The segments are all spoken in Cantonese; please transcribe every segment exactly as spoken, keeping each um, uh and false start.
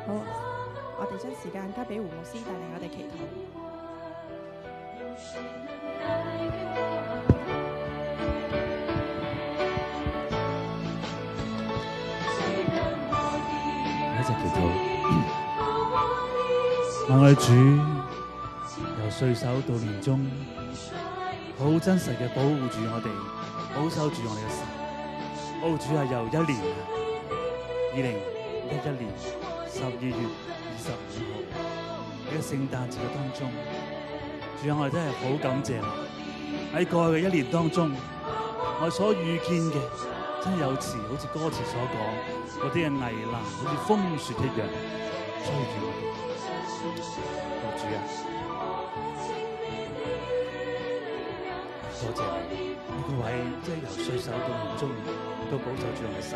好，我哋將時間交俾胡牧師帶領我哋祈禱。 一齊祈禱，我愛主由歲首到年終，好真實嘅保護住我哋，保守住我哋嘅神。哦，主啊，由一年二零一一年十二月二十五號嘅聖誕節嘅當中，主啊，我哋真係好感謝你喺過去嘅一年當中，我所遇見嘅真係有時好似歌詞所講，嗰啲嘅危難好似風雪一樣追住我哋。哦，主啊，多謝你呢個位，即係由歲首到年終都保守住我嘅心。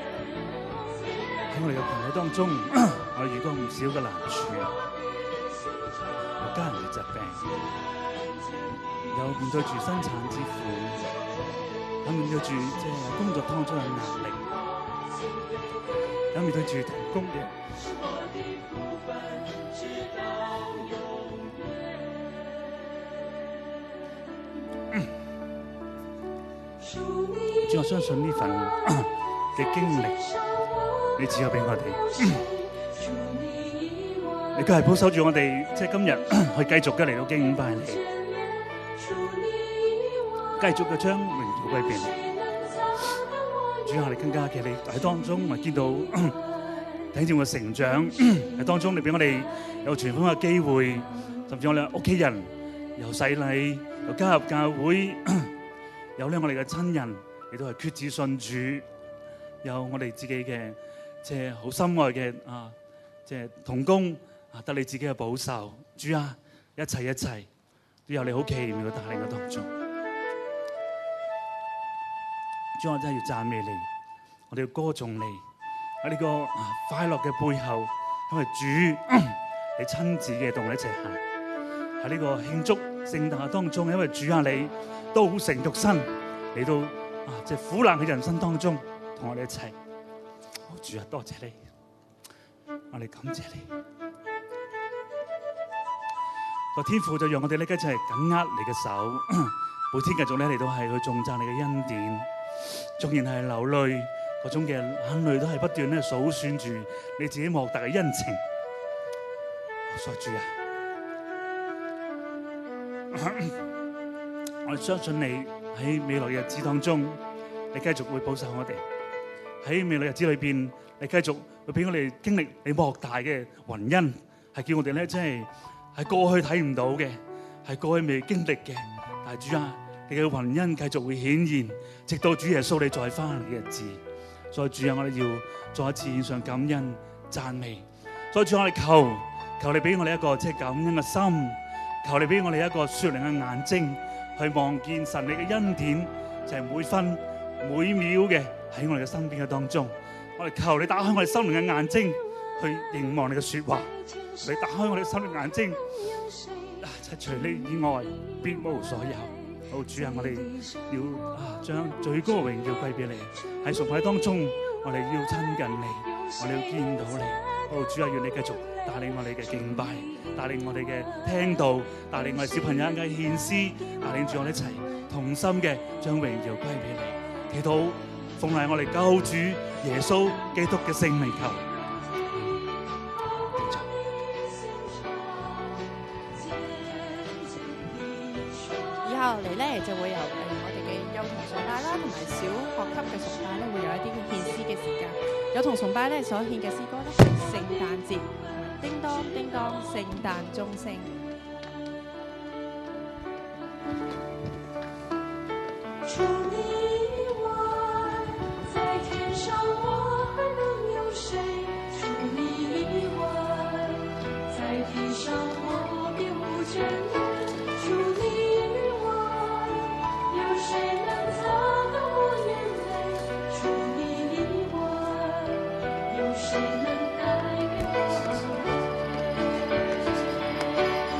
喺我哋嘅朋友當中，我遇過唔少嘅難處，有家人嘅疾病，有面對住生產之苦，有面對住即係工作當中嘅壓力，有面對住同工嘅。主，我相信呢份嘅經歷，你只有俾我哋，你都係保守住我哋，即係今日去繼續嘅嚟到敬拜你，繼續嘅將榮耀歸俾你。主啊，你更加嘅你喺當中，我見到睇住我成長喺當中，你俾我哋有傳福音嘅機會，甚至我哋屋企人有洗禮，有加入教會，有咧我哋嘅親人，亦都係決志信主，有我哋自己嘅即係好心愛嘅啊，即係同工啊，得你自己嘅保守。主啊，一切一切都有你好奇妙嘅帶領嘅當中。主，我真係要讚美你，我哋要歌頌你喺呢個啊快樂嘅背後，因為主你親自嘅同我哋一齊行喺呢個慶祝聖誕當中，因為主啊你道成肉身嚟到啊，即係苦難嘅人生當中，同我哋一齊。好，主啊，多謝你，我哋感謝你。個天父就讓我哋呢一齊緊握你嘅手，每天繼續咧嚟到係去頌讚你嘅恩典，縱然係流淚嗰種嘅眼淚，都係不斷咧數算住你自己莫大嘅恩情。所以主啊，我哋相信你喺未來嘅日子當中，你繼續會保守我哋。喺未來日子裏邊，你繼續會俾我哋經歷你莫大嘅雲恩，係叫我哋咧真係係過去睇唔到嘅，係過去未經歷嘅。但係主啊，你嘅雲恩繼續會顯現，直到主耶穌你再翻嚟嘅日子。所以主啊，我哋要再一次獻上感恩讚美。所以主啊，我哋求求你俾我哋一個即係感恩嘅心，求你俾我哋一個屬靈嘅眼睛，去望見神你嘅恩典，就係每分每秒嘅喺我哋嘅身邊嘅當中。我哋求你打開我哋心靈嘅眼睛，去凝望你嘅說話。你打開我哋心靈眼睛，除你以外，別無所有。好，主啊，我哋要啊將最高嘅榮耀歸俾你。喺崇拜當中，我哋要親近你，我哋要見到你。好，主啊，願你繼續帶領我哋嘅敬拜，帶領我哋嘅聽道，帶領我哋小朋友嘅獻詩，帶領住我哋一齊同心嘅將榮耀歸俾你。祈禱奉賴我哋救主耶穌基督嘅聖名求。 以後嚟咧就會由誒我哋嘅幼童崇拜啦，同埋小學級嘅崇拜咧，會有一啲獻詩嘅時間。幼童崇拜咧所獻嘅詩歌咧係聖誕節，叮當叮當聖誕鐘聲。除你以外，在天上我還能有誰？除你以外，在地上我別無眷戀。除你以外，有誰能擦乾我眼淚？除你以外，有誰能帶給我？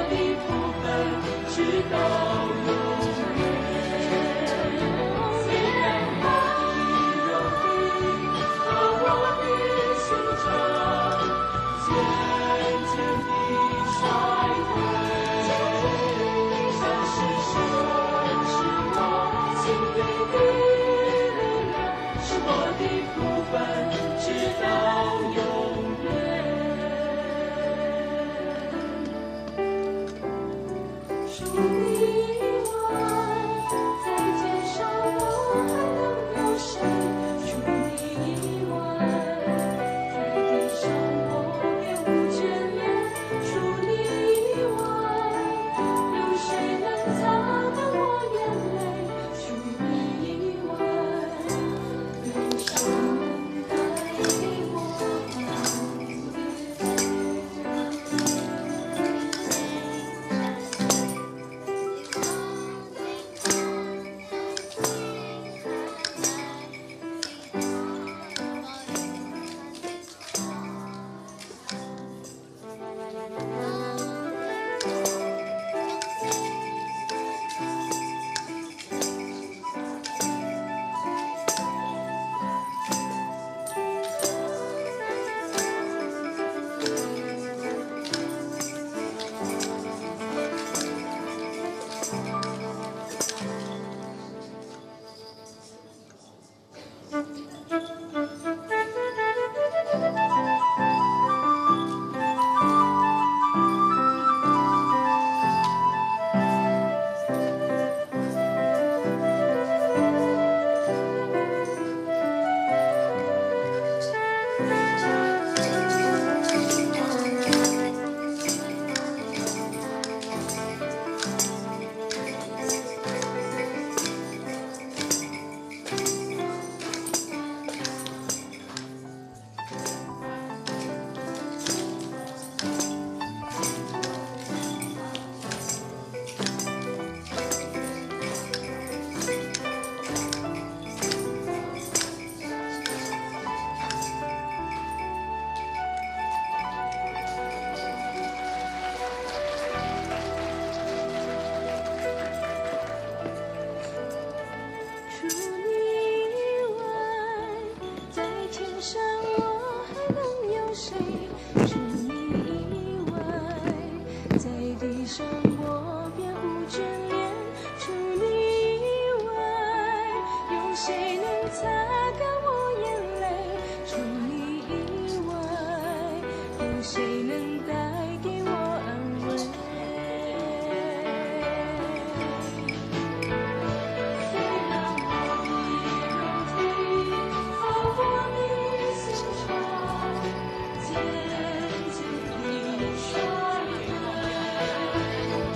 的福分直到永远。虽然我的肉体和我的心肠渐渐地衰退，但是神是我心里的力量，是我的福分直到永远。除你以外，在天上我还能有谁？除你以外，在地上我别无眷恋。除你以外，有谁能擦干我眼泪？除你以外，有谁能带给我安除你以外，在天上我还能有谁？除你以外，在地上我别无眷恋。除你以外，有谁能擦干我眼泪？除你以外，有谁能带给我安慰？虽然我的肉体和我的心肠渐渐地衰退，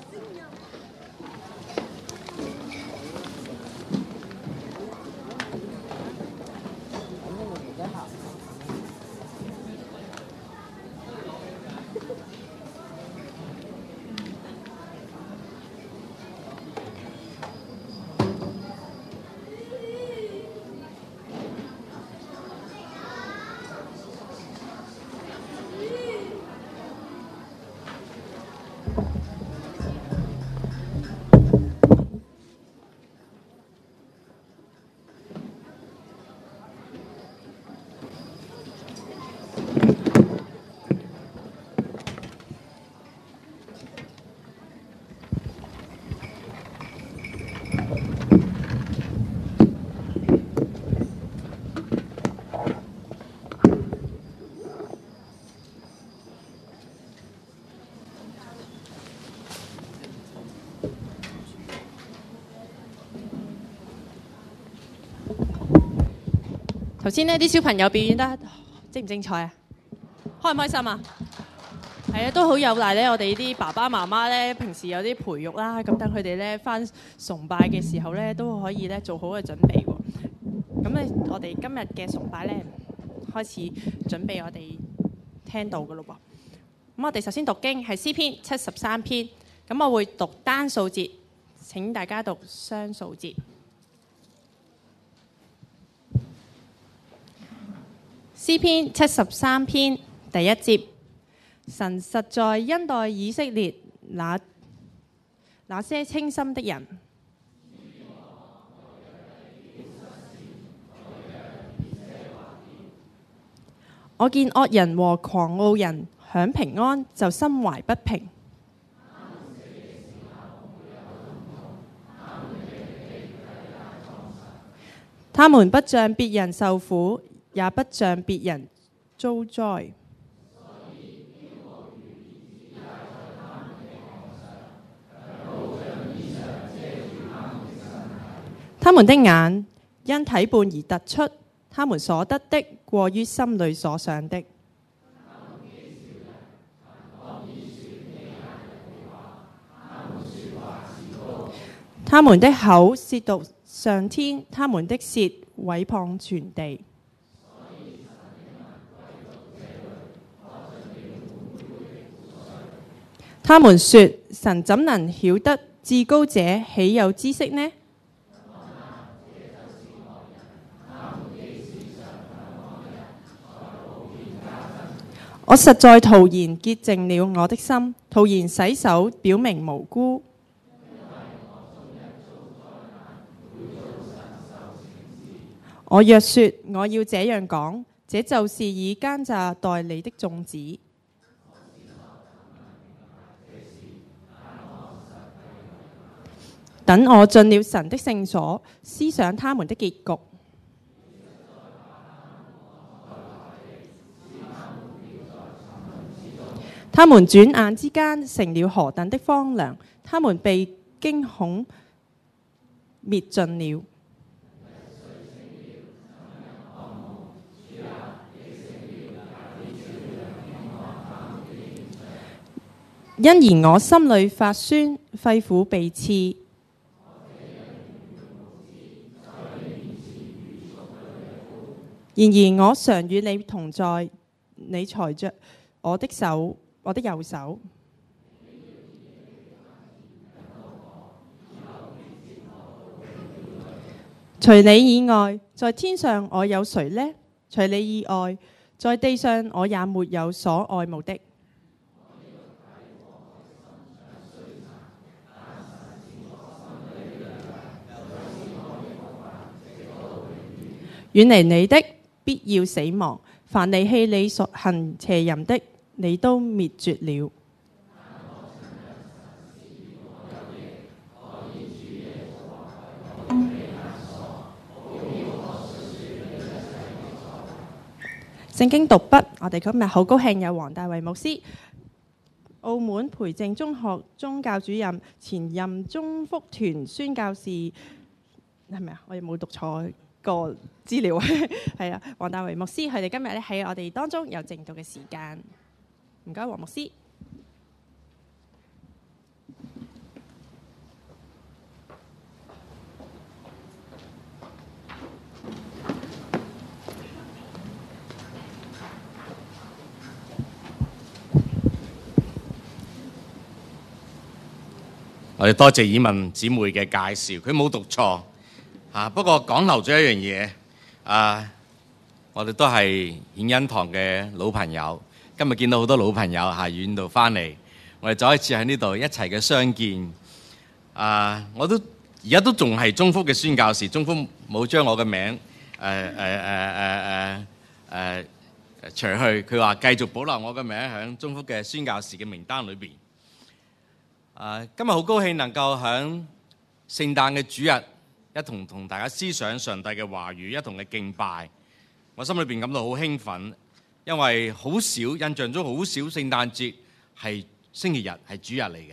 頭先呢啲小朋友表演得精唔精彩啊？開唔開心啊？係啊，都好有賴咧。我哋啲爸爸媽媽咧，平時有啲培育啦，咁等佢哋咧返崇拜嘅時候咧，都可以咧做好嘅準備喎。咁咧，我哋今日嘅崇拜咧，開始準備我哋聽到嘅咯喎。咁我哋首先讀經係詩篇七十三篇，咁我會讀單數節，請大家讀雙數節。詩篇七十三篇第一節，神實在恩待以色列那那些清心的人。我見惡人和狂傲人享平安，就心懷不平。他們不像別人受苦，也不像別人遭災。他們的眼因體胖而突出，他們所得的過於心裏所想的。他們的口褻瀆上天，他們的舌毀謗全地。他們說：神怎能曉得？至高者豈有知識呢？我實在徒然潔淨了我的心，徒然洗手，表明無辜。我若說我要這樣講，這就是以奸詐待你的眾子。等我進了神的聖所，思想他們的結局。他們轉眼之間成了何等的荒涼，他們被驚恐滅盡了。因而我心裏發酸，肺腑被刺。然而我常與你同在，你抬着我的手，我的右手。除你以外，在天上我有誰呢？除你以外，在地上我也沒有所愛慕的。遠離你的，必要死亡；凡離棄你所行邪淫的，你都滅絕了。聖經讀畢，我哋今日好高興有黃大衛牧師，澳門培正中學宗教主任，前任中福團宣教士，係咪啊？我哋冇讀錯個資料係啊，黃大衛牧師，佢哋今日咧喺我哋當中有靜讀嘅時間。唔該，黃牧師。 我哋多謝以文姊妹嘅介紹，佢冇讀錯嚇，不過講漏咗一樣嘢啊！我哋都係顯恩堂嘅老朋友，今日見到好多老朋友嚇遠度翻嚟，我哋再一次喺呢度一齊嘅相見啊！我都而家都仲係中福嘅宣教士，中福冇將我嘅名誒誒誒誒誒誒除去，佢話繼續保留我嘅名喺中福嘅宣教士嘅名單裏邊。啊！今日好高興能夠喺聖誕嘅主日一同同大家思想上帝嘅話語，一同嘅敬拜。我心裏邊感到好興奮，因為好少印象中好少聖誕節係星期日係主日嚟嘅。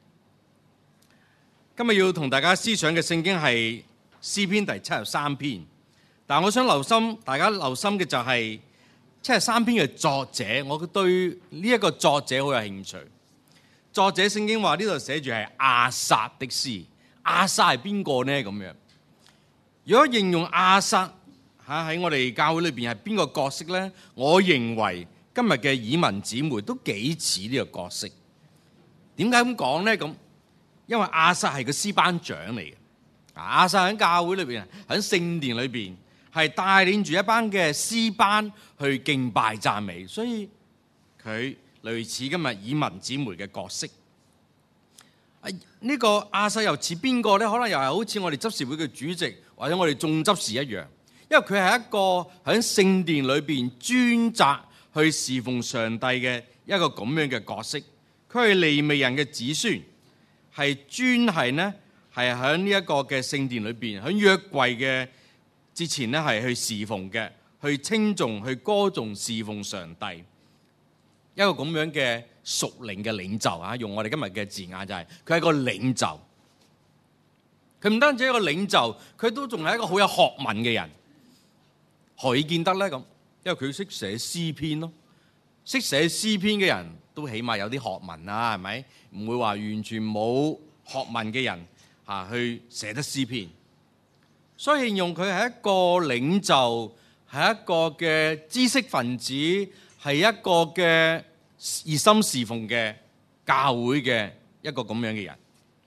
今日要同大家思想嘅聖經係詩篇第七十三篇，但我想留心大家留心嘅就係七十三篇嘅作者，我對呢一個作者好有興趣。作者聖經話呢度寫住係亞薩的詩，亞薩係邊個呢？咁樣，如果形容亞薩嚇喺我哋教會裏邊係邊個角色呢？我認為今日嘅以文姊妹都幾似呢個角色。點解咁講呢？咁因為亞薩係個詩班長嚟嘅，亞薩喺教會裏邊喺聖殿裏邊係帶領住一班嘅詩班去敬拜讚美，所以佢類似今日以文姊妹嘅角色，啊呢、這個亞薩又似邊個呢？可能又係好似我哋執事會嘅主席，或者我哋眾執事一樣，因為佢係一個喺聖殿裏邊專責去侍奉上帝嘅一個咁樣嘅角色。佢係利未人嘅子孫，係專係呢，係喺呢一個嘅聖殿裏邊，喺約櫃嘅之前呢，係去侍奉嘅，去稱頌、去歌頌、侍奉上帝。一個咁樣嘅屬靈嘅領袖啊，用我哋今日嘅字眼就係佢係個領袖。佢唔單止係一個領袖，佢都仲係一個好有學問嘅人。何以見得咧？咁因為佢識寫詩篇咯，識寫詩篇嘅人都起碼有啲學問啦，係咪？唔會話完全冇學問嘅人嚇去寫得詩篇。所以形容佢係一個領袖，係一個嘅知識分子。係一個嘅熱心侍奉嘅教會嘅一個咁樣嘅人，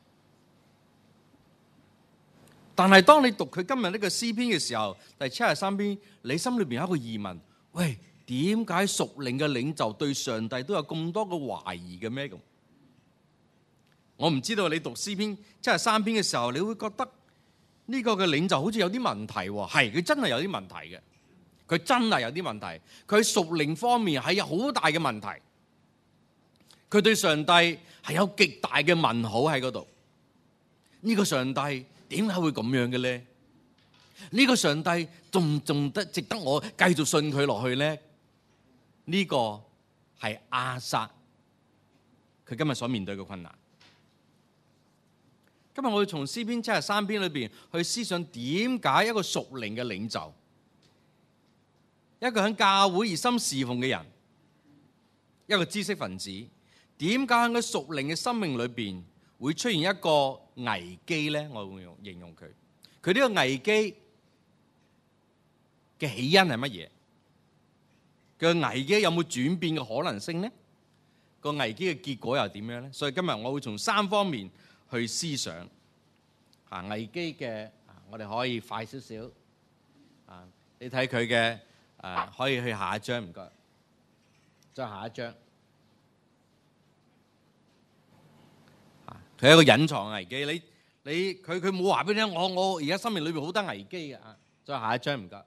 但係當你讀佢今日呢個詩篇嘅時候，第七十三篇，你心裏邊有一個疑問：喂，點解屬靈嘅領袖對上帝都有咁多嘅懷疑嘅咩？咁我唔知道你讀詩篇七十三篇嘅時候，你會覺得呢個嘅領袖好似有啲問題喎。係，佢真係有啲問題嘅。佢真係有啲問題，佢屬靈方面係有好大嘅問題，佢對上帝係有極大嘅問號喺嗰度。呢個上帝點解會咁樣嘅咧？呢個上帝仲仲得值得我繼續信佢落去咧？呢個係亞薩佢今日所面對嘅困難。今日我會從詩篇七十三篇裏邊去思想點解一個屬靈嘅領袖，一個喺教會熱心侍奉嘅人，一個知識分子，點解喺佢屬靈嘅生命裏邊會出現一個危機呢？我會用形容佢，佢呢個危機嘅起因係乜嘢？佢嘅危機有冇轉變嘅可能性呢？個危機嘅結果又點樣呢？所以今日我會從三方面去思想啊危機嘅，我哋可以快少少啊！你睇佢嘅。誒、啊、可以去下一張，唔該。再下一張。啊，佢係一個隱藏危機。你你佢佢冇話俾你聽，我我而家生命裏邊好多危機嘅。啊，再下一張，唔該。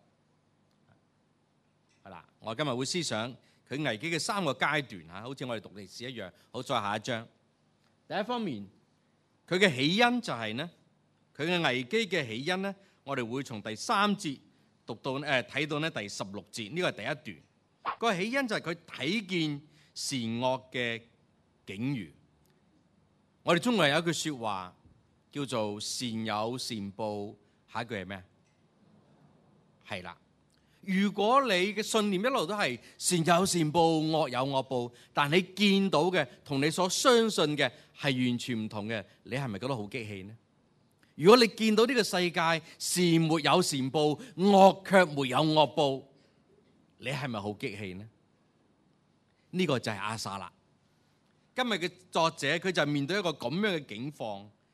係啦，我今日會思想佢危機嘅三個階段嚇，好似我哋讀歷史一樣。好，再下一張。第一方面，佢嘅起因就係呢，佢嘅危機嘅起因呢，我哋會從第三節。讀到誒睇到咧第十六節，呢個係第一段。個起因就係佢睇見善惡嘅境遇。我哋中國人有一句説話叫做善有善報，下一句係咩？係啦。如果你嘅信念一路都係善有善報，惡有惡報，但你見到嘅同你所相信嘅係完全唔同嘅，你係咪覺得好激氣呢？如果你見到呢個世界善沒有善報，惡卻沒有惡報，你係咪好激氣呢？呢個就係亞薩啦。今日嘅作者佢就面對一個咁樣嘅境況，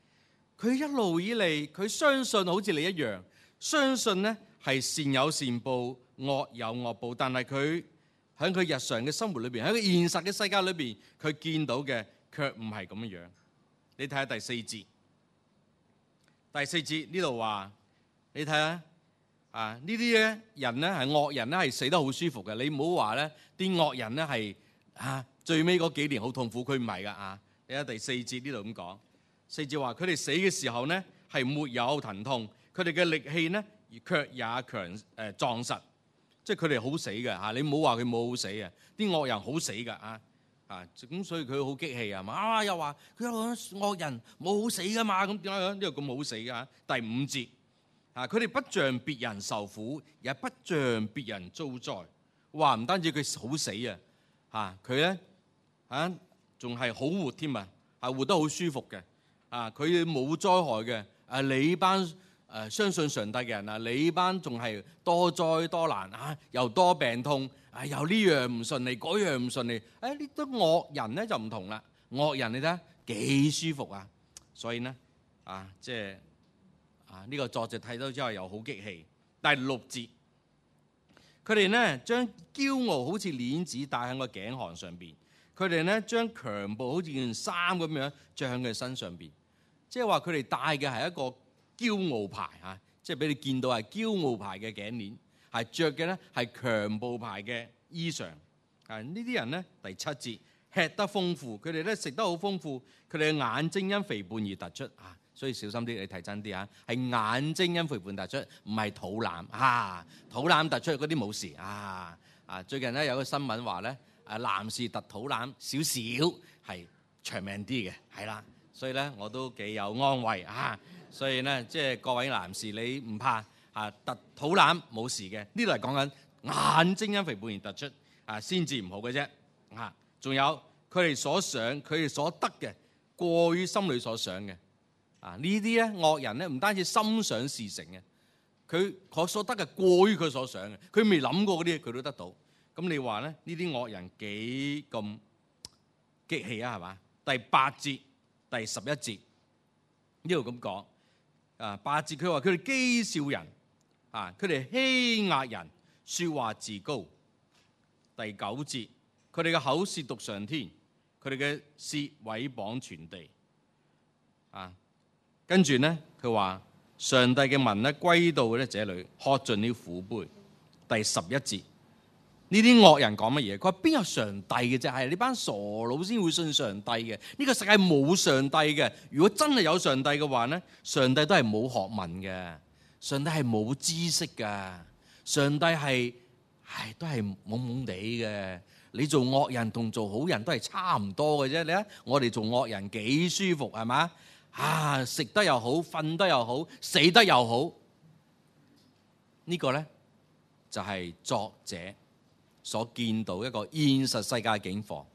佢一路以嚟佢相信好似你一樣，相信呢係善有善報，惡有惡報，但係佢喺佢日常嘅生活裏邊，喺個現實嘅世界裏邊，佢見到嘅卻唔係咁樣。你睇下第四節，第四節呢度話，你睇下啊，呢啲咧人咧係惡人咧係死得好舒服嘅。你唔好話咧啲惡人咧係啊最尾嗰幾年好痛苦，佢唔係噶啊。你睇第四節呢度咁講，四節話佢哋死嘅時候咧係沒有疼痛，佢哋嘅力氣咧卻也強誒壯實。即係佢哋好死嘅嚇，你唔好話佢冇好死嘅，啲惡人好死㗎啊啊！咁所以佢好激氣啊嘛啊！又話佢有惡人冇好死㗎嘛，咁點解呢度咁好死㗎？第五節啊，佢哋不像別人受苦，也不像別人遭災。哇！唔單止佢好死啊嚇，佢咧嚇仲係好活添啊，係活得好舒服嘅啊！佢冇災害嘅啊，你班。誒相信上帝嘅人啊，你班仲係多災多難啊，又多病痛啊，又呢樣唔順利，嗰樣唔順利。誒呢啲惡人咧就唔同啦，惡人你睇下幾舒服啊！所以呢，啊，即係啊呢個作者睇到之後又好激氣。第六節，佢哋呢將驕傲好似鏈子戴喺個頸項上邊，佢哋呢將強暴好似件衫咁樣著喺佢身上邊，即係話佢哋戴嘅係一個驕傲牌嚇，即係俾你見到係驕傲牌嘅頸鏈，係着嘅咧係強暴牌嘅衣裳。啊，呢啲人咧第七節吃得豐富，佢哋咧食得好豐富，佢哋嘅眼睛因肥胖而突出啊，所以小心啲，你睇真啲嚇，係眼睛因肥胖突出，唔係肚腩啊，肚腩突出嗰啲冇事啊啊！最近咧有個新聞話咧，誒男士突肚腩少少係長命啲嘅，係啦，所以咧我都幾有安慰啊！所以咧，即係各位男士，你唔怕啊？突肚腩冇事嘅，呢度係講緊眼睛因肥胖而突出啊，先至唔好嘅啫。啊，仲有佢哋所想，佢哋所得嘅過於心裏所想嘅啊，呢啲咧惡人咧唔單止心想事成嘅，佢佢所得嘅過於佢所想嘅，佢未諗過嗰啲嘢佢都得到。咁你話咧呢啲惡人幾咁激氣啊？係嘛？第八節、第十一節呢度咁講。啊，八節佢話佢哋譏笑人，啊，佢哋欺壓人，説話自高。第九節，佢哋嘅口褻瀆上天，佢哋嘅舌毀謗全地。啊，跟住咧，佢話上帝嘅民咧歸到咧這裡，喝盡了苦杯。第十一節，呢啲惡人講乜嘢？佢話邊有上帝嘅啫？係呢班傻佬先會信上帝嘅。呢個世界冇上帝嘅。如果真係有上帝嘅話呢，上帝都係冇學問嘅，上帝係冇知識嘅，上帝係係都係懵懵地嘅。你做惡人同做好人都係差唔多嘅啫。你睇我哋做惡人幾舒服係嘛？啊，食得又好，瞓得又好，死得又好。呢個呢，就係作者所見到一個現實世界嘅境況，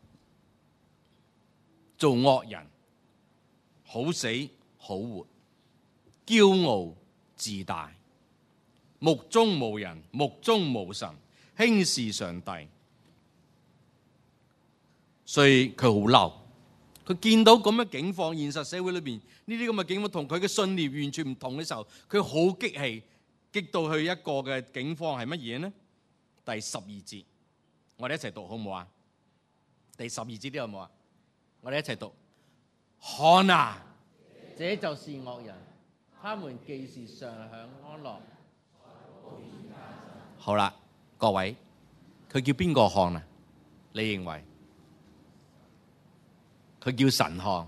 做惡人好死好活，驕傲自大，目中無人，目中無神，輕視上帝，所以佢好嬲。佢見到咁嘅境況，現實社會裏邊呢啲咁嘅境況同佢嘅信念完全唔同嘅時候，佢好激氣，激到去一個嘅境況係乜嘢呢？第十二節。我哋一齊讀好唔好啊？第十二節啲好唔好啊？我哋一齊讀。看啊，這就是惡人，他們既是常享安樂。好啦，各位，佢叫邊個看啊？你認為？佢叫神看，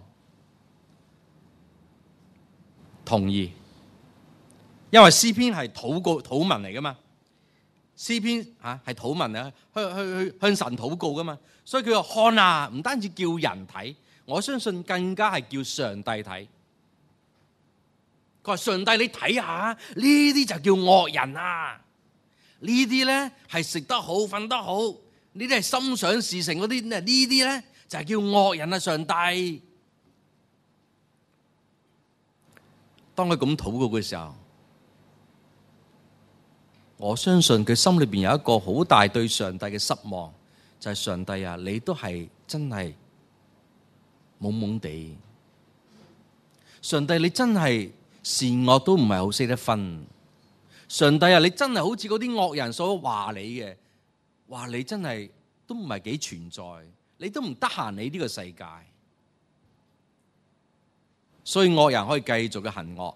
同意。因為詩篇係禱告禱文嚟噶嘛。詩篇嚇係禱文啊，去去去向神禱告噶嘛，所以佢話看啊，唔單止叫人睇，我相信更加係叫上帝睇。佢話上帝你睇下，呢啲就叫惡人啊！呢啲咧係食得好、瞓得好，呢啲係心想事成嗰啲，呢啲咧就係叫惡人啊！上帝，當佢咁禱告嘅時候，我相信佢心裏邊有一個好大對上帝嘅失望，就係上帝啊，你都係真係懵懵地。 上帝你真係善惡都唔係好識得分。上帝啊，你真係好似嗰啲惡人所話你嘅，話你真係都唔係幾存在，你都唔得閒理呢個世界，所以惡人可以繼續嘅行惡。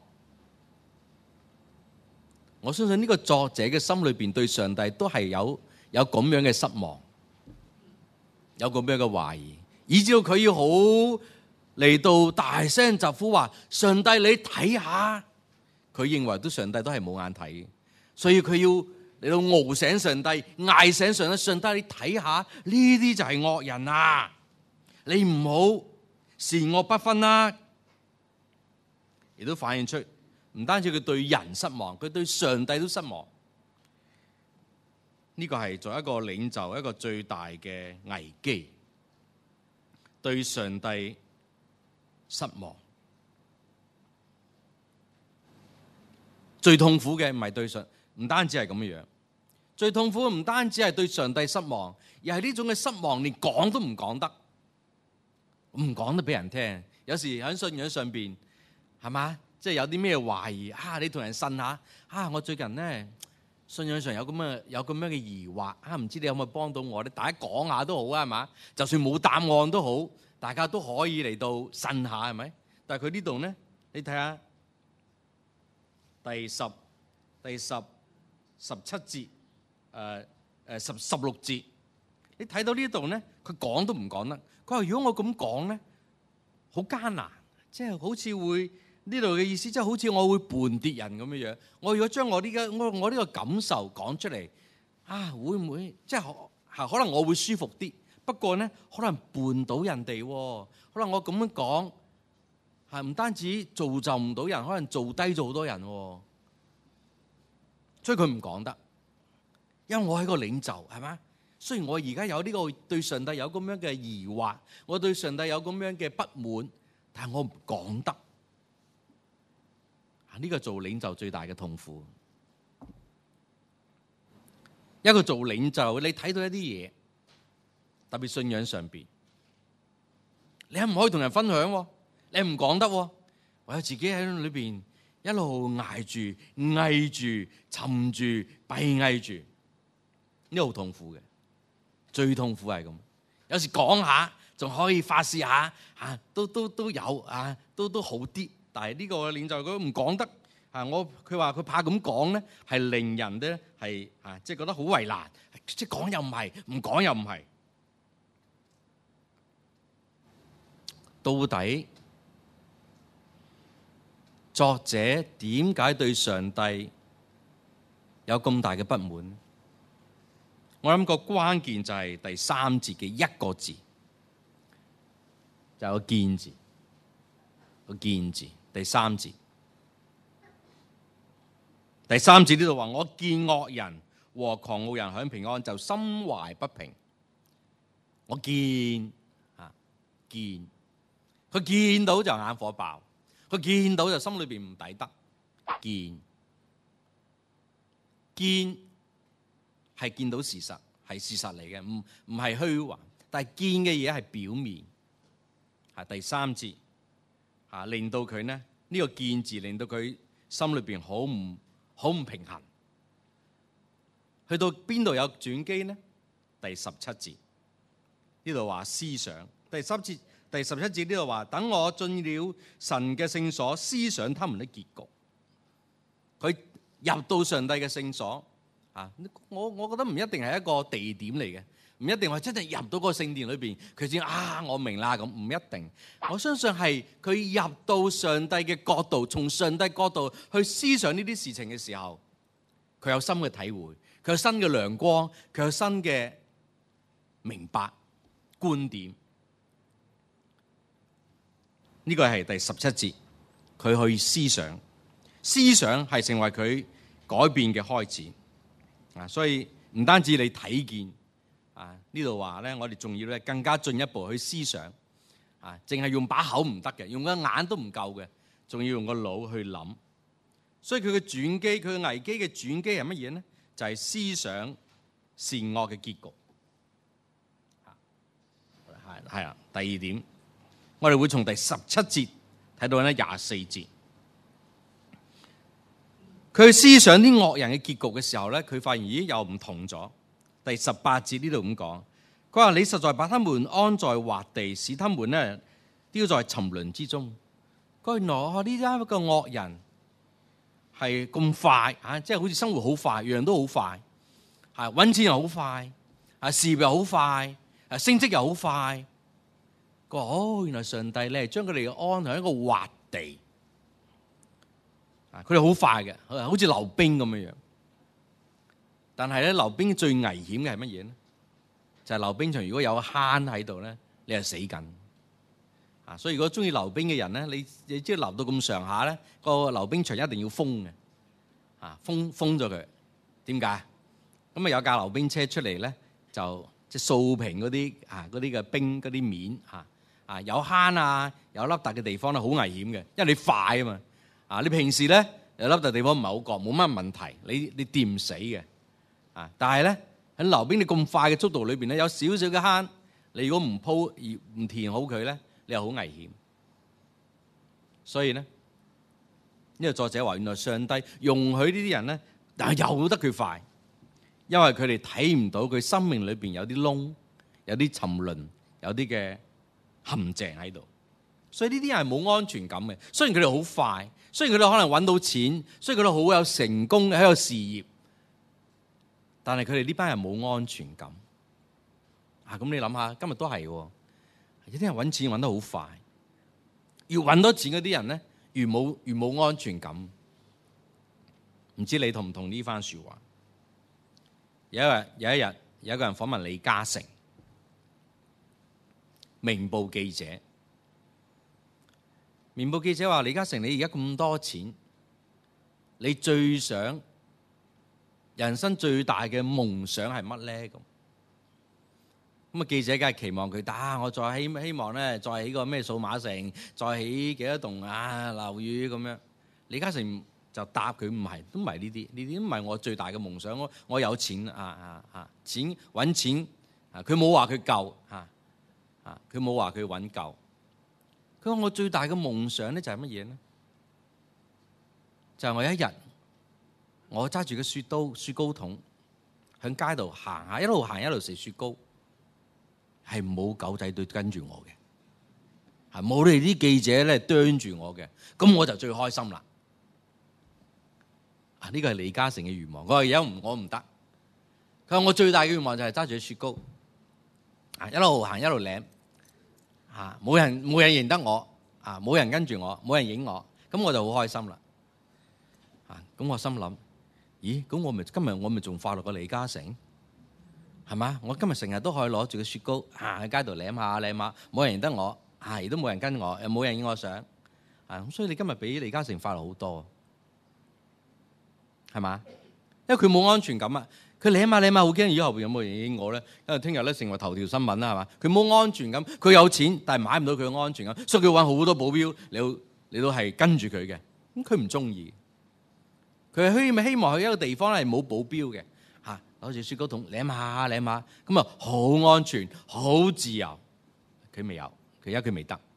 我相信呢個作者嘅心裏邊對上帝都係有有咁樣嘅失望，有咁樣嘅懷疑，以至到佢要好嚟到大聲疾呼話：上帝你睇下！佢認為都上帝都係冇眼睇，所以佢要嚟到傲醒上帝，嗌醒上帝。上帝你睇下，呢啲就係惡人啊！你唔好善惡不分啦。亦都反映出唔單止佢對人失望，佢對上帝都失望。呢個係作為一個領袖一個最大嘅危機，對上帝失望。最痛苦嘅唔係對上，唔單止係咁樣。最痛苦嘅唔單止係對上帝失望，而係呢種嘅失望連講都唔講得，唔講得俾人聽。有時喺信仰上邊，係嘛？即係有啲咩懷疑啊？你同人呻下啊！我最近咧信仰上有咁嘅有咁樣嘅疑惑啊，唔知你有冇幫到我咧？大家講下都好啊，係嘛？就算冇答案都好，大家都可以嚟到呻下，係咪？但係佢呢度咧，你睇下。第十、第十、十七節，誒誒十十六節，你睇到呢度咧，佢講都唔講得。佢話：如果我咁講咧，好艱難，即係好似會呢度嘅意思，即係好似我會絆跌人咁樣樣。我如果將我呢個我我呢個感受講出嚟，啊，會唔會即係可可能我會舒服啲？不過咧，可能絆倒人哋喎。可能我咁樣講。係唔單止造就唔到人，可能做低咗好多人，所以佢唔講得。因為我係個領袖，係咪？雖然我而家有呢個對上帝有咁樣嘅疑惑，我對上帝有咁樣嘅不滿，但係我唔講得。呢個做領袖最大嘅痛苦。一個做領袖，你睇到一啲嘢，特別信仰上邊，你係唔可以同人分享。你唔講得，唯有自己喺裏邊一路捱住、翳住、沉住、閉翳住，呢個好痛苦嘅。最痛苦係咁，有時講下仲可以發泄下，嚇都都都有啊，都都好啲。但係呢個領袖佢唔講得啊，我佢話佢怕咁講咧，係令人咧係啊，即係覺得好為難，即係講又唔係，唔講又唔係，到底作者點解對上帝有咁大嘅不滿？我諗個關鍵就係第三節嘅一個字，就係個見字，個見字。第三節，第三節呢度話：我見惡人和狂傲人享平安，就心懷不平。我見啊見，佢見到就眼火爆。佢見到就心裏邊唔抵得，見見係見到事實，係事實嚟嘅，唔唔係虛幻。但係見嘅嘢係表面，係第三節嚇，令到佢呢呢個見字，令到佢心裏邊好唔好唔平衡。去到邊度有轉機呢？第十七節呢度話思想，第十節。第十七節呢度話：等我進了神嘅聖所，思想他們的結局。佢入到上帝嘅聖所啊！我我覺得唔一定係一個地點嚟嘅，唔一定話真係入到個聖殿裏邊，佢先啊我明啦咁，唔一定。我相信係佢入到上帝嘅角度，從上帝角度去思想呢啲事情嘅時候，佢有新嘅體會，佢有新嘅亮光，佢有新嘅明白觀點。呢個係第十七節，佢去思想，思想係成為佢改變嘅開始啊！所以唔單止你睇見啊，呢度話咧，我哋仲要咧更加進一步去思想啊！淨係用把口唔得嘅，用個眼都唔夠嘅，仲要用個腦去諗。所以佢嘅轉機，佢嘅危機嘅轉機係乜嘢呢？就係思想善惡嘅結局。係係啊，第二點。我哋會從第十七節睇到咧廿四節，佢思想啲惡人嘅結局嘅時候咧，佢發現咦又唔同咗。第十八節呢度咁講，佢話你實在把他們安在滑地，使他們咧丟在沉淪之中。佢原來呢啲一個惡人係咁快啊，即係好似生活好快，樣樣都好快，係揾錢又好快，啊事業又好快，啊升職又好快。佢話哦，原來上帝咧將佢哋安喺一個滑地，啊佢哋好快嘅，好似溜冰咁樣樣。但係咧，溜冰最危險嘅係乜嘢咧？就係溜冰場如果有坑喺度咧，你係死緊。啊，所以如果中意溜冰嘅人咧，你你知道溜到咁上下咧，個溜冰場一定要封嘅，啊封封咗佢。點解？咁啊有架溜冰車出嚟咧，就即係掃平嗰啲啊嗰啲嘅冰嗰啲面啊啊有坑啊有凹凸嘅地方咧，好危險嘅，因為你快啊嘛。啊你平時咧有凹凸地方唔係好覺，冇乜問題，你你掂唔死嘅。啊！但係咧喺溜冰你咁快嘅速度裏邊咧，有少少嘅坑，你如果唔鋪而唔填好佢咧，你又好危險。所以咧，呢個作者話：原來上帝容許呢啲人咧，但係由得佢快，因為佢哋睇唔到佢生命裏邊有啲窿、有啲沉淪、有啲嘅陷阱喺度。所以呢啲人係冇安全感嘅。雖然佢哋好快，雖然佢哋可能揾到錢，雖然佢哋好有成功喺個事業。但係佢哋呢班人冇安全感啊！咁你諗下，今日都係喎，有啲人揾錢揾得好快，要揾多錢嗰啲人咧，越冇越冇安全感。唔知你同唔同呢番説話？有一日，有一日，有一個人訪問李嘉誠，明報記者。明報記者話：李嘉誠，你而家咁多錢，你最想人生最大嘅夢想係乜咧？咁咁啊！記者梗係期望佢打，我再希希望咧，再起個咩數碼城，再起幾多棟啊樓宇咁樣。李嘉誠就答佢唔係，都唔係呢啲，呢啲唔係我最大嘅夢想。我我有錢啊啊啊！錢揾錢啊！佢冇話佢夠啊啊！佢冇話佢揾夠。佢話我最大嘅夢想咧就係乜嘢咧？就係我一日。我揸住個雪刀、雪糕筒，喺街度行下，一路行一路食雪糕，係冇狗仔隊跟住我嘅，係冇你哋啲記者咧啄住我嘅，咁我就最開心啦。啊，呢個係李嘉誠嘅願望。我話而家唔，我唔得。佢話我最大嘅願望就係揸住雪糕，啊，一路行一路舐，啊，冇人冇人認得我，啊，冇人跟住我，冇人影我，咁我就好開心啦。啊，咁我心諗。咦，咁我咪今日我咪仲快樂過李嘉誠，係嘛？我今日成日都可以攞住個雪糕行喺街度舐下舐下，冇人認得我，啊，亦都冇人跟我，又冇人影我相，啊，咁所以你今日比李嘉誠快樂好多，係嘛？因為佢冇安全感啊，佢舐下舐下好驚，以後邊有冇人影我咧？因為聽日咧成為頭條新聞啦，係嘛？佢冇安全感，佢有錢，但係買唔到佢嘅安全感，所以佢揾好多保鏢，你都你都係跟住佢嘅，咁佢唔中意。佢希咪希望去一個地方咧係冇保鏢嘅，嚇攞住雪糕筒舐下舐下，咁啊好安全好自由。佢未有，佢而家佢未得。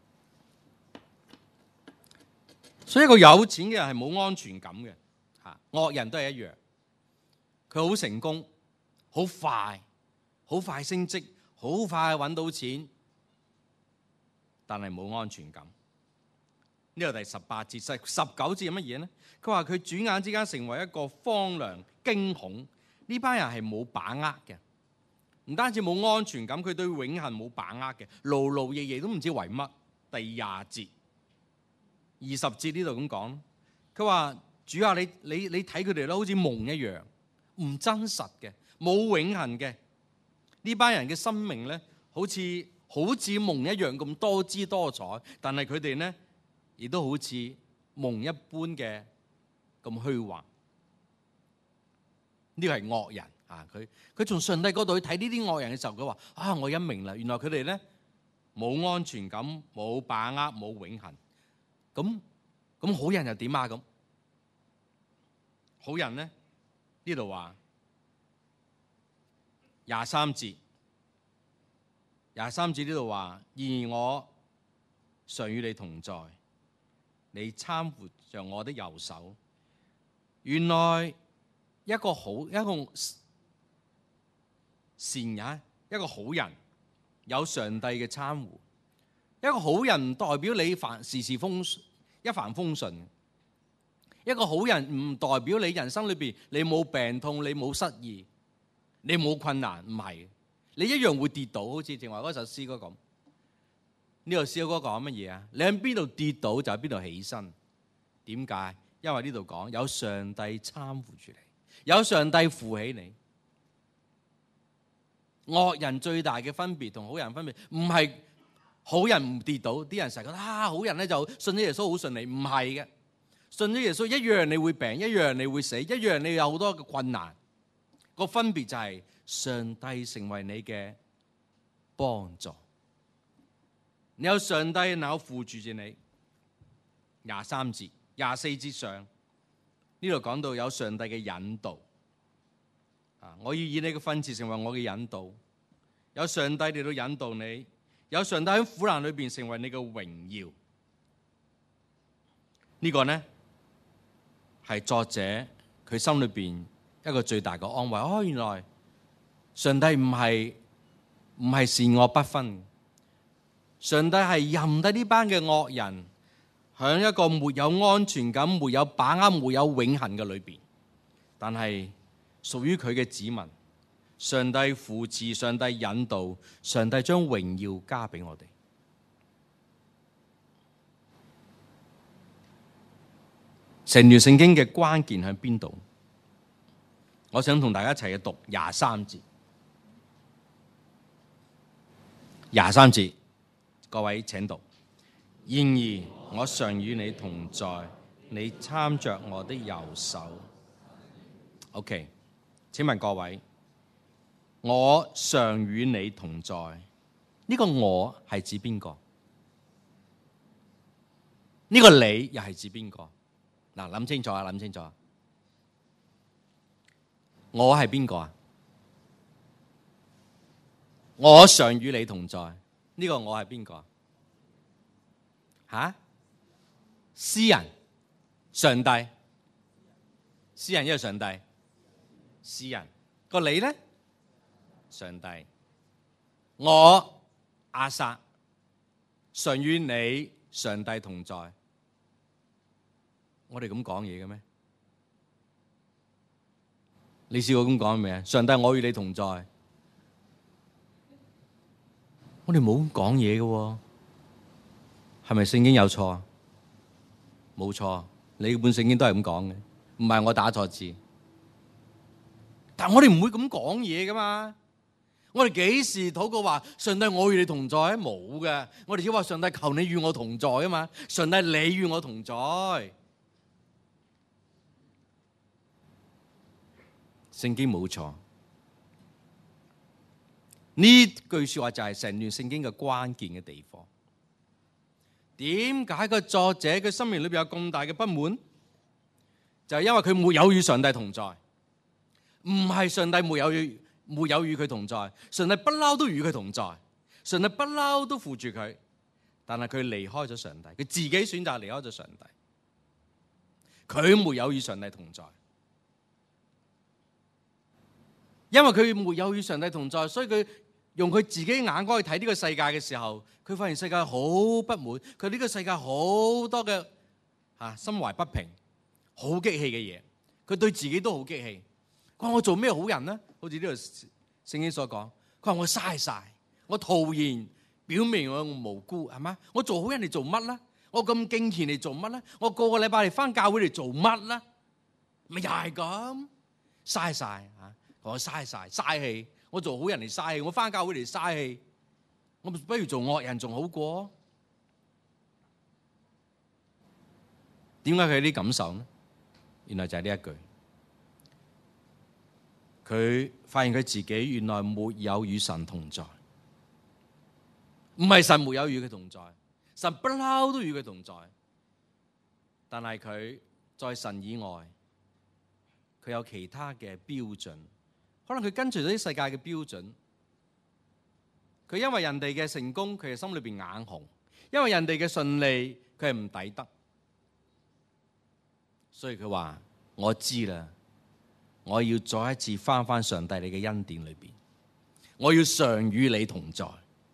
所以一個有錢嘅人係冇安全感嘅，嚇惡人都係一樣。佢好成功，好快，好快升職，好快揾到錢，但係冇安全感。呢個第十八節、十十九節係乜嘢咧？佢話佢轉眼之間成為一個荒涼驚恐，呢班人係冇把握嘅，唔單止冇安全感，佢對永恆冇把握嘅，勞勞役役都唔知為乜。第廿節、二十節呢度咁講，佢話主啊，你你你睇佢哋咧，好似夢一樣，唔真實嘅，冇永恆嘅。呢班人嘅生命咧，好似好似夢一樣咁多姿多彩，但係佢哋咧，亦都好似夢一般嘅咁虛幻。呢個係惡人啊！佢佢從上帝嗰度去睇呢啲惡人嘅時候，佢話：啊，我一明啦，原來佢哋咧冇安全感、冇把握、冇永恆。咁咁好人又點啊？咁好人咧，呢度話廿三節，廿三節呢度話：然而我常與你同在， 你攙扶着我的右手。原來一個好一個善人，一個好人有上帝嘅攙扶。一個好人唔代表你凡事事風一帆風順。一個好人唔代表你人生裏邊你冇病痛，你冇失意，你冇困難，唔係。你一樣會跌倒，好似正話嗰首詩歌咁。呢首詩歌講乜嘢啊？你喺邊度跌倒就喺邊度起身。點解？因為呢度講有上帝攙扶住你，有上帝扶起你。惡人最大嘅分別同好人分別，唔係好人唔跌倒，啲人成日覺得啊，好人咧就信咗耶穌好順利，唔係嘅。信咗耶穌一樣你會病，一樣你會死，一樣你有好多嘅困難。個分別就係上帝成為你嘅幫助，你有上帝能夠扶住住你。廿三節、廿四節上呢度講到有上帝嘅引導。啊，我要以你嘅訓詞成為我嘅引導。有上帝嚟到引導你，有上帝喺苦難裏邊成為你嘅榮耀。呢個呢係作者佢心裏邊一個最大嘅安慰。哦，原來上帝唔係唔係善惡不分，上帝係任得呢班嘅惡人喺一個沒有安全感、沒有把握、沒有永恆嘅裏邊，但係屬於佢嘅子民，上帝扶持、上帝引導、上帝將榮耀加俾我哋。成段聖經嘅關鍵喺邊度？我想同大家一齊去讀廿三節。廿三節，各位請讀。然而我常與你同在，你攙着我的右手。OK， 請問各位，我常與你同在，呢個我係指邊個？呢個你又係指邊個？嗱，諗清楚啊！諗清楚，我係邊個啊？我常與你同在，呢個我係邊個啊？吓？詩人、上帝、詩人一個上帝，詩人個你咧？上帝，我亞薩常與你上帝同在。我哋咁講嘢嘅咩？你試過咁講未啊？上帝，我與你同在。我哋冇咁講嘢嘅喎，係咪聖經有錯啊？冇錯，你本聖經都係咁講嘅，唔係我打錯字。但係我哋唔會咁講嘢噶嘛。我哋幾時禱告話上帝我與你同在？冇嘅，我哋只話上帝求你與我同在啊嘛。上帝你與我同在。聖經冇錯，呢句說話就係成段聖經嘅關鍵嘅地方。點解個作者佢心靈裏邊有咁大嘅不滿？就係因為佢沒有與上帝同在，唔係上帝沒有與沒有與佢同在，上帝不嬲都與佢同在，上帝不嬲都扶住佢，但係佢離開咗上帝，佢自己選擇離開咗上帝，佢沒有與上帝同在。因為佢沒有與上帝同在，所以佢用佢自己眼光去睇呢個世界嘅時候，佢發現世界好不滿，佢呢個世界好多嘅嚇心懷不平、好激氣嘅嘢，佢對自己都好激氣。佢話我做咩好人呢？好似呢度聖經所講，佢話我嘥晒，我徒然表明我無辜，係嘛？我做好人嚟做乜啦？我咁敬虔嚟做乜咧？我個個禮拜嚟返教會嚟做乜啦？咪又係咁嘥晒嚇。我嘥晒嘥氣，我做好人嚟嘥氣，我返教會嚟嘥氣，我不如做惡人仲好過。點解佢有啲感受呢？原來就係呢一句，佢發現佢自己原來沒有與神同在，唔係神沒有與佢同在，神不嬲都與佢同在，但係佢在神以外，佢有其他嘅標準。可能佢跟隨咗啲世界嘅標準，佢因為人哋嘅成功，佢係心裏邊眼紅；因為人哋嘅順利，佢係唔抵得； 所以佢話：我知啦，我要再一次返返上帝你嘅恩典裏邊，我要常與你同在。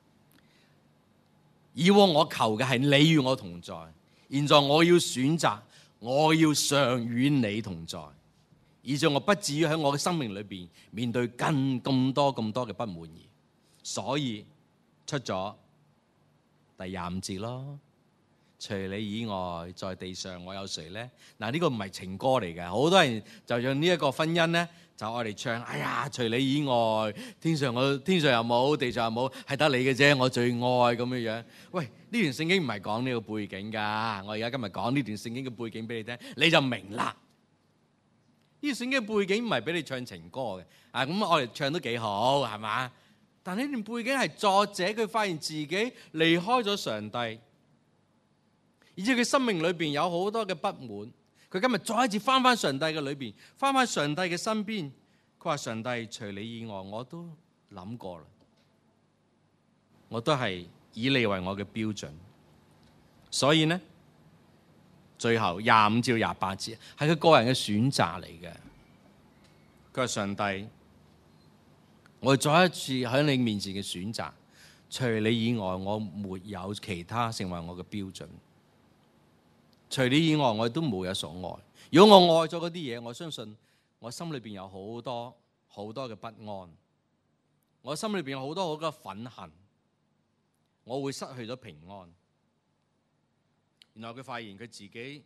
以往我求嘅係你與我同在，現在我要選擇，我要常與你同在，以致我不至於喺我嘅生命裏邊面對更咁多咁多嘅不滿意。所以出咗第廿五節咯。除你以外，在地上我有誰呢？嗱，呢個唔係情歌嚟嘅，好多人就用呢一個婚姻呢，就愛嚟唱。哎呀，除你以外，天上我天上又冇，地上又冇，係得你嘅啫，我最愛咁樣樣。喂，呢段聖經唔係講呢個背景㗎，我而家今日講呢段聖經嘅背景俾你聽，你就明啦。呢段聖經嘅背景唔係俾你唱情歌嘅，啊咁我哋唱都幾好，係嘛？但呢段背景係作者佢發現自己離開咗上帝。而且佢生命裏邊有好多嘅不滿，佢今日再一次翻翻上帝嘅裏邊，翻翻上帝嘅身邊。佢話：上帝除你以外，我都諗過啦，我都係以你為我嘅標準。所以呢，最後廿五至廿八節係佢個人嘅選擇嚟嘅。佢話：上帝，我再一次喺你面前嘅選擇，除你以外，我沒有其他成為我嘅標準。除你以外，我都冇有所愛。如果我愛咗嗰啲嘢，我相信我心裏邊有好多好多嘅不安，我心裏邊有好多好多嘅憤恨，我會失去咗平安。然後佢發現佢自己，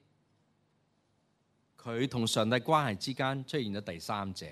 佢同上帝關係之間出現咗第三者。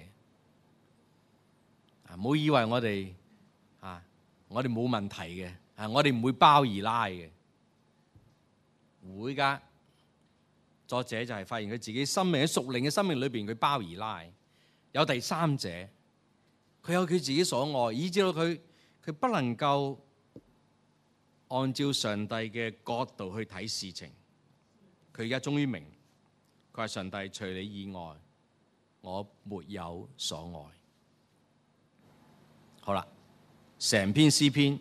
啊，唔好以為我哋啊，我哋冇問題嘅，啊，我哋唔會包二奶嘅，會㗎。作者就係發現佢自己生命喺屬靈嘅生命裏邊，佢包二奶，有第三者，佢有佢自己所愛，以至到佢佢不能夠按照上帝嘅角度去睇事情。佢而家終於明，佢話：上帝除你以外，我沒有所愛。好啦，成篇詩篇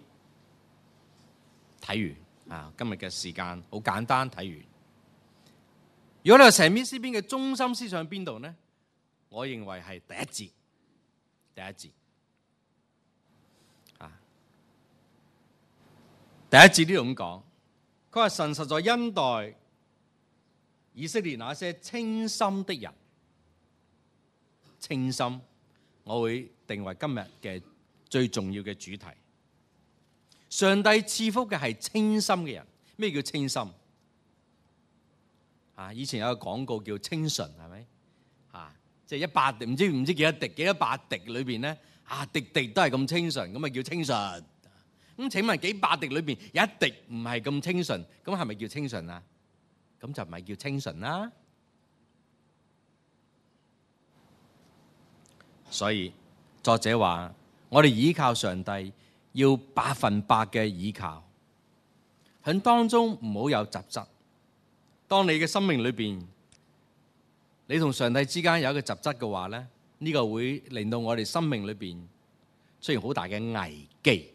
睇完啊，今日嘅時間好簡單，睇完。如果你話成篇詩篇嘅中心思想喺邊度呢？我認為係第一節，第一節啊，第一節呢度咁講，佢話神實在恩待以色列那些清心的人。清心，我會定為今日嘅最重要嘅主題。上帝賜福嘅係清心嘅人。咩叫清心？啊！以前有個廣告叫清純，係咪？啊，即係一百滴，唔知唔知幾多滴，幾多百滴裏邊咧，啊，滴滴都係咁清純，咁咪叫清純。咁請問幾百滴裏邊有一滴唔係咁清純，咁係咪叫清純啊？咁就唔係叫清純啦。所以作者話：我哋倚靠上帝，要百分百嘅倚靠，喺當中唔好有雜質。當你嘅生命裏邊，你同上帝之間有一個雜質嘅話咧，呢、這個會令到我哋生命裏邊出現好大嘅危機。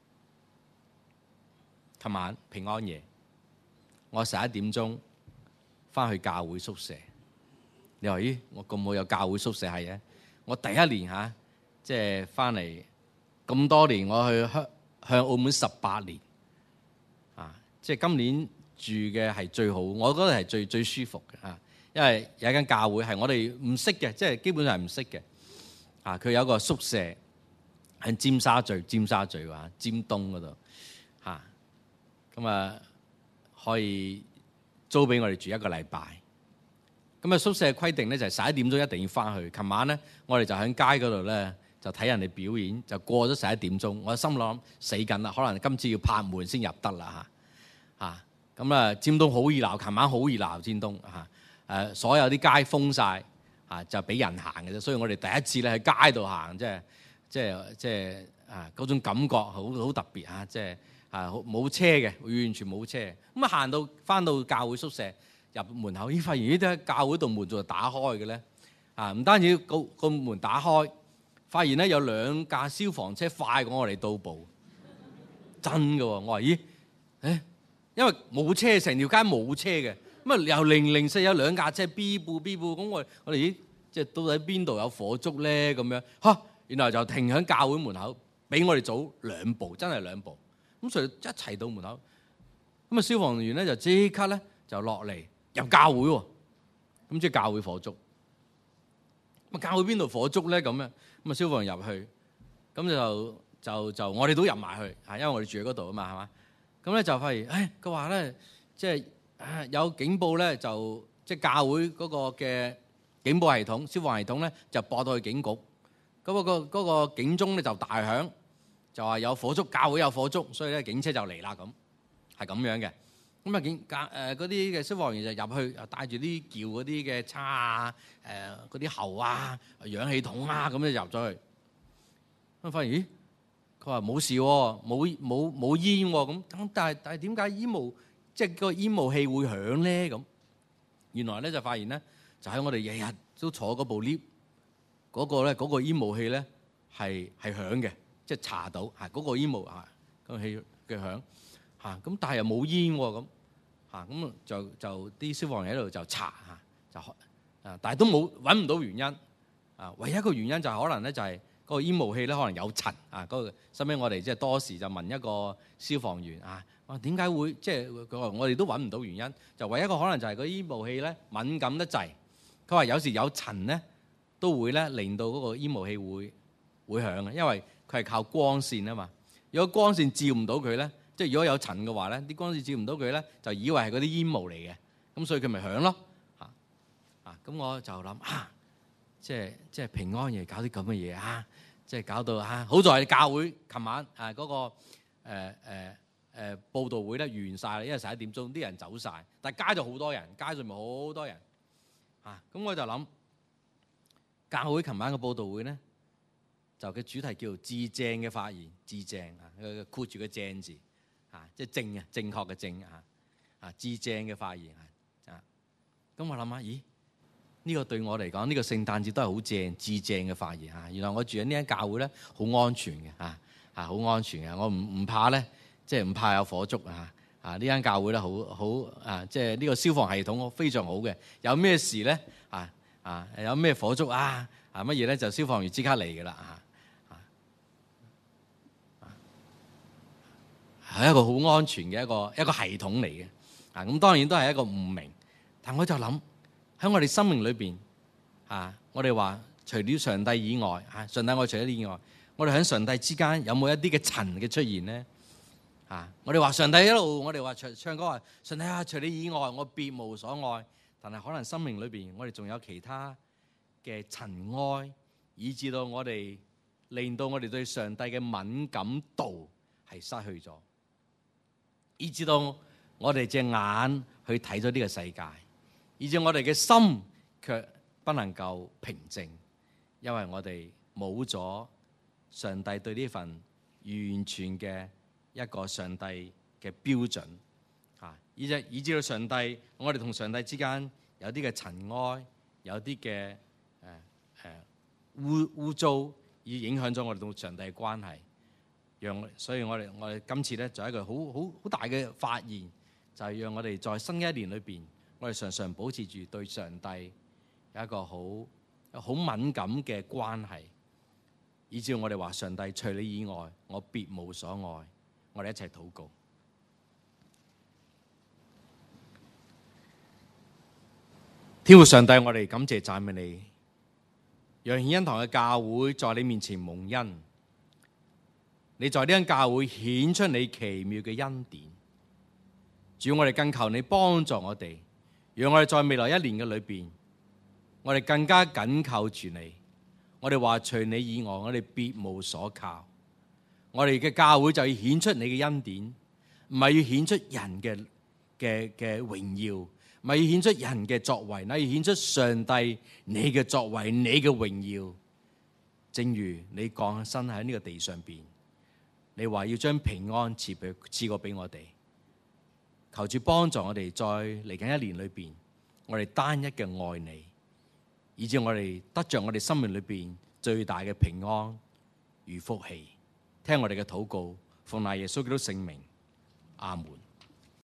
琴晚平安夜，我十一點鐘翻去教會宿舍。你話咦，我咁好有教會宿舍係嘅？我第一年嚇，即係翻嚟咁多年，我去向向澳門十八年，啊，即係今年住嘅係最好，我覺得係最最舒服嘅嚇，因為有一間教會係我哋唔識嘅，即係基本上係唔識嘅。啊，佢有一個宿舍喺尖沙咀，尖沙咀話尖東嗰度嚇，咁啊可以租俾我哋住一個禮拜。咁啊宿舍嘅規定咧就係十一點鐘一定要翻去。琴晚咧我哋就喺街嗰度咧就睇人哋表演，就過咗十一點鐘，我心諗死緊啦，可能今次要拍門先入得啦嚇嚇。咁啊尖東好熱鬧，琴晚好熱鬧尖東嚇，誒所有啲街封晒，啊，就俾人行嘅啫。所以我哋第一次咧喺街度行，即係即係即係啊嗰種感覺好好特別啊！即係啊冇車嘅，完全冇車。咁啊行到翻到教會宿舍入門口，咦發現呢啲喺教會度門仲係打開嘅咧啊！唔單止個個門打開，發現咧有兩架消防車快過我哋到步，真嘅喎！我話咦誒，因為冇車，成條街冇車嘅， 咁啊由零零四有兩架車 B 部 B 部，咁我我哋咦，即係到底邊度有火燭咧？咁樣嚇，原來就停喺教會門口，比我哋早兩步，真係兩步。咁所以一齊到門口，咁啊消防員咧就即刻咧就落嚟入教會喎。咁即係教會火燭。咁教會邊度火燭咧？咁樣咁啊消防員入去，咁就就就我哋都入埋去，嚇，因為我哋住喺嗰度啊嘛，係嘛？咁咧就發現，誒佢話咧，即係有警報咧，就即係教會嗰個嘅警報系統、消防系統咧，就播到去警局。咁嗰個嗰個警鐘咧就大響，就話有火燭，教會有火燭，所以咧警車就嚟啦，咁係咁樣嘅。咁啊警教誒嗰啲嘅消防員就入去，帶住啲撬嗰啲嘅叉啊、誒嗰啲喉啊、氧氣筒啊，咁就入咗去。咁發現咦？佢話冇事喎，冇冇冇煙喎，咁咁但係但係點解煙霧即係個煙霧器會響咧？咁原來咧就發現咧，就喺我哋日日都坐嗰部 lift 嗰個咧嗰個煙霧器咧係係響嘅，即係查到係嗰個煙霧啊個氣嘅響嚇，咁但係又冇煙喎，咁嚇，咁就就啲消防員喺度就查嚇，就啊但係都冇揾唔到原因啊，唯一一個原因就係可能咧就係。嗰個煙霧器咧可能有塵啊！嗰個收尾我哋即係多時就問一個消防員啊，話點解會即係佢話我哋都揾唔到原因，就唯一一個可能就係個煙霧器咧敏感得滯。佢話有時有塵咧都會咧令到嗰個煙霧器會會響嘅，因為佢係靠光線啊嘛。如果光線照唔到佢咧，即係如果有塵嘅話咧，啲光線照唔到佢咧，就以為係嗰啲煙霧嚟嘅，咁所以佢咪響咯嚇啊！咁我就諗啊，即係即係平安夜搞啲咁嘅嘢啊！即係搞到啊！好在教會琴晚啊嗰、那個誒誒誒報道會咧完晒啦，因為十一點鐘啲人走晒，但係街就好多人，街上面好多人啊！咁我就諗教會琴晚嘅報道會咧，就嘅主題叫做至正嘅發言，至正啊，佢括住個正字啊，即係正啊，正確嘅正啊啊，至正嘅發言啊！咁我諗下，咦？呢個對我嚟講，呢個聖誕節都係好正、至正嘅發言嚇。原來我住喺呢間教會咧，好安全嘅嚇，嚇好安全嘅。我唔唔怕咧，即係唔怕有火燭啊！啊，呢間教會咧，好好啊，即係呢個消防系統非常好嘅。有咩事咧啊啊？有咩火燭啊啊乜嘢咧？就消防員即刻嚟嘅啦啊啊！係一個好安全嘅一個一個系統嚟嘅啊。咁當然都係一個誤明，但我就諗。喺我哋生命裏邊，啊，我哋話除了上帝以外，啊，上帝我除咗以外，我哋喺上帝之間有冇一啲嘅塵嘅出現咧？啊，我哋話上帝一路，我哋話唱唱歌話，上帝啊，除你以外，我別無所愛。但係可能生命裏邊，我哋仲有其他嘅塵埃，以致到我哋令到我哋對上帝嘅敏感度係失去咗，以致到我哋隻眼去睇咗呢個世界。以致我哋嘅心卻不能夠平靜，因為我哋冇咗上帝對呢份完全嘅一個上帝嘅標準啊！以致以致到上帝，我哋同上帝之間有啲嘅塵埃，有啲嘅誒誒污污糟，已影響咗我哋同上帝嘅關係。讓所以我哋我哋今次咧就係一個好好好大嘅發現，就係讓我哋在新一年裏邊。我哋常常保持住對上帝有一個好好敏感嘅關係，以至我哋話上帝除你以外，我別無所愛。我哋一齊禱告，天父上帝，我哋感謝讚美你，讓顯恩堂嘅教會在你面前蒙恩。你在呢間教會顯出你奇妙嘅恩典，主，我哋更求你幫助我哋。讓我哋在未來一年嘅裏邊，我哋更加緊靠住你。我哋話除你以外，我哋別無所靠。我哋嘅教會就要顯出你嘅恩典，唔係要顯出人嘅嘅嘅榮耀，唔係要顯出人嘅作為，乃要顯出上帝你嘅作為，你嘅榮耀。正如你降生喺呢個地上邊，你話要將平安賜俾賜過俾我哋。求主幫助我哋，在嚟緊一年裏邊，我哋單一嘅愛你，以致我哋得着我哋生命裏邊最大嘅平安與福氣。聽我哋嘅禱告，奉賴耶穌基督聖名，阿門。